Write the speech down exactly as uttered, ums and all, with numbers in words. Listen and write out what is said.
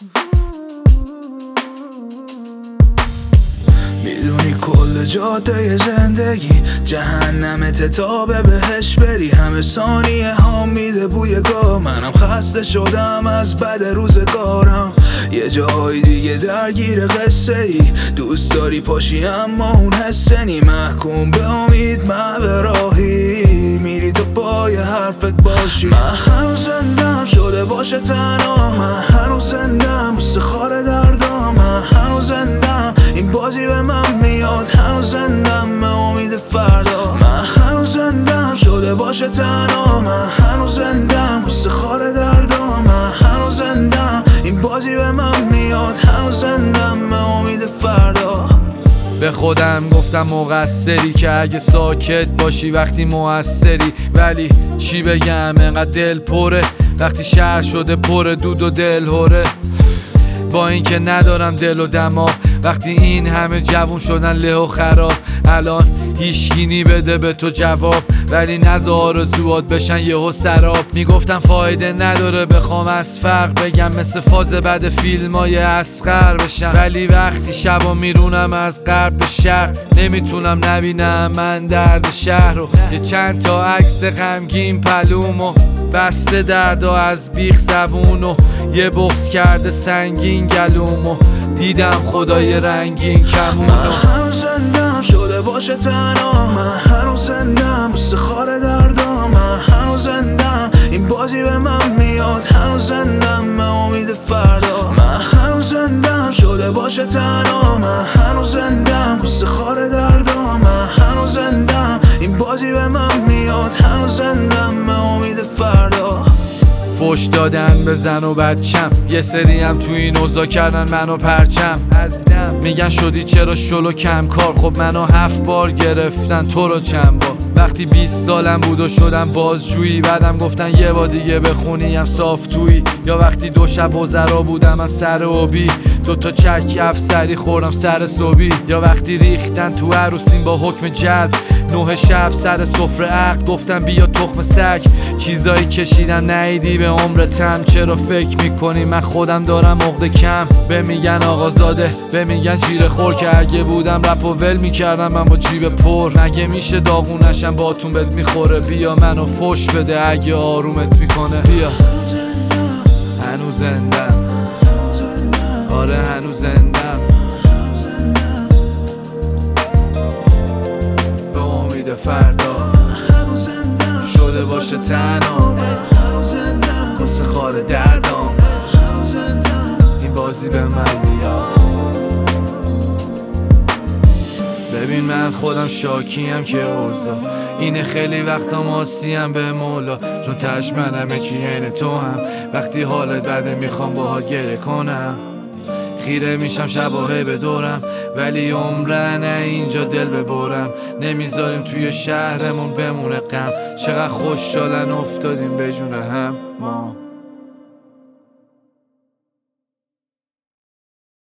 میدونی کل جاده زندگی جهنمت تا به بهش بری. همه ثانیه ها میده بوی گاه. منم خسته شدم از بد روزگارم. یه جای دیگه درگیر قصه ای. دوست داری پاشی اما اون حسه نی. محکوم به امید من به راهی میری تو پای حرفت باشی. من هنوز زندم شده باشه تنها. من هنوز زندم بوسه خار دردام. من هنوز زندم این بازی به من میاد. هنوز زندم به امید فردا. من هنوز زندم شده باشه تنها. من هنوز زندم بوسه خار دردام. من هنوز زندم این بازی به من میاد. هنوز زندم به امید فردا. به خودم گفتم مقصری که اگه ساکت باشی وقتی موثری. ولی چی بگم انقدر دل پره وقتی شهر شده پر دود و دل هره. با اینکه ندارم دل و دماغ وقتی این همه جوون شدن له و خراب. الان هیچگینی بده به تو جواب ولی نذار آرزوات بشن یهو سراب. میگفتم فایده نداره بخوام از فرق بگم مثل فاز بعد فیلمای اصغر بشم. ولی وقتی شبا میرونم از غرب به شرق نمیتونم نبینم من درد شهر رو. یه چند تا عکس غمگین پلومو بسته درد و از بیخ زبونو. یه بغض کرده سنگین گلومو دیدم خدای رنگین کمونو. من هنوز زندم شده باشه تنها. من هنوز زندم بوسه خار دردام. من هنوز زندم این بازی به من میاد. هنوز زندم به امید فردا. من هنوز زندم شده باشه تنها. من هنوز زندم بوسه خار دردام. من هنوز زندم این بازی به من میاد. هنوز زندم به امید فردا. فوش دادن به زن و بچم یه سری هم تو این اوضاع کردن منو پرچم از دم. میگن شدی چرا شلو کم کار. خب منو هفت بار گرفتن تو رو چند بار. وقتی بیست سالم بود و شدم بازجویی بعدم گفتن یه بار دیگه بخونیم صاف تویی. یا وقتی دو شب وزرا بودم از سر اوبی دوتا چک افسری خوردم سر صبحی. یا وقتی ریختن تو عروسیم با حکم جلب نه شب سر سفره عقد گفتم بیا تخم سگ. چیزایی کشیدم نیدی به عمرتم. چرا فکر میکنی من خودم دارم عقده کم. به میگن آقازاده به میگن جیره خور که اگه بودم رپ و ول میکردم من با جیب پر. مگه میشه داغونشم باتون بهت میخوره. بیا منو فوش بده اگه آرومت میکنه. بیا هنوز زندم. آره هنوز زندم به امید فردا. شده باشه تنها. قصه خار دردام. این بازی به من میاد. ببین من خودم شاکیم که اوضاع اینه. خیلی وقتا ماسیم به مولا چون تش منمه که عین تو هم. وقتی حالت بده میخوام باهات گره کنم. خیره میشم شباهه به دورم ولی عمره نه اینجا دل ببرم. نمیذاریم توی شهرمون بمونه غم. چقدر خوشحالن افتادیم به جون هم ما.